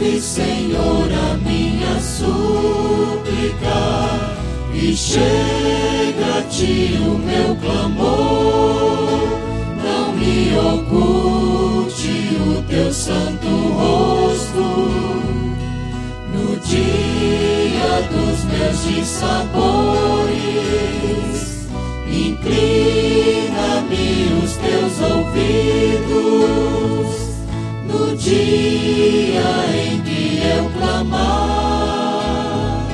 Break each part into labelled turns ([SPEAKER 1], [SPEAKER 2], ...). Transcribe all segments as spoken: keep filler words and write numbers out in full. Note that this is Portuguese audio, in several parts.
[SPEAKER 1] Ouve, Senhor, a minha súplica, e chega a ti o meu clamor. Não me oculte o teu santo rosto no dia dos meus dissabores. Inclina-me os teus ouvidos no dia em que eu clamar.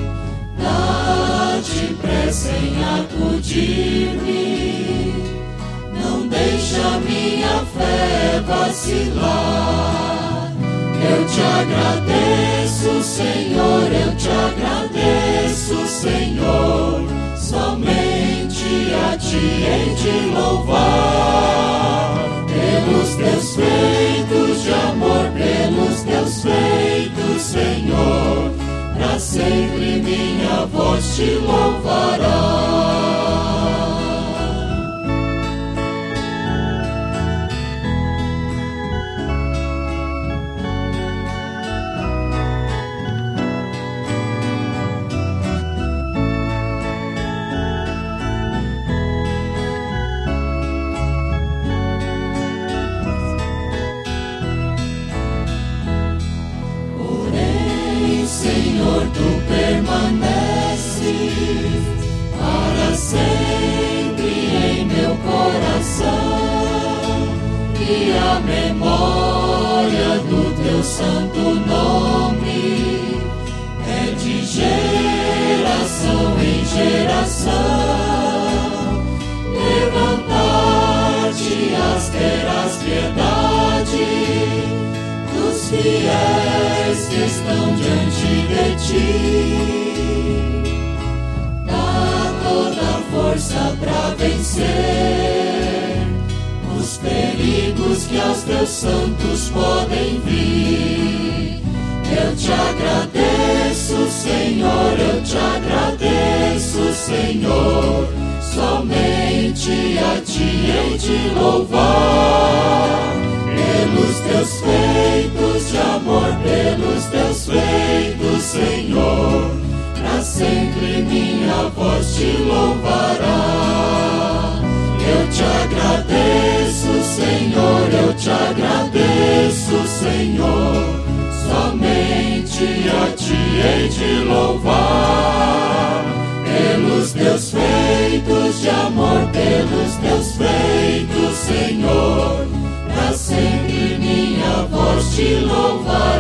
[SPEAKER 1] Dá-te pressa em acudir-me, não deixa minha fé vacilar. Eu te agradeço, Senhor, eu te agradeço, Senhor, somente a ti hei de louvar. Pelos teus feitos de amor, pelos teus feitos, Senhor, pra sempre minha voz te louvará. Senhor, tu permaneces para sempre em meu coração, e a memória do teu santo nome é de geração em geração. Levantar-te as terás piedade dos fiéis que estão diante de ti. Dá toda a força para vencer os perigos que aos teus santos podem vir. Eu te agradeço, Senhor, eu te agradeço, Senhor, somente a ti hei de louvar. Pelos teus feitos de amor, pelos teus feitos, Senhor, pra sempre minha voz te louvará. Eu te agradeço, Senhor, eu te agradeço, Senhor, somente a ti hei de louvar. Pelos teus feitos de amor, pelos teus feitos, Senhor, pra sempre minha voz te louvará.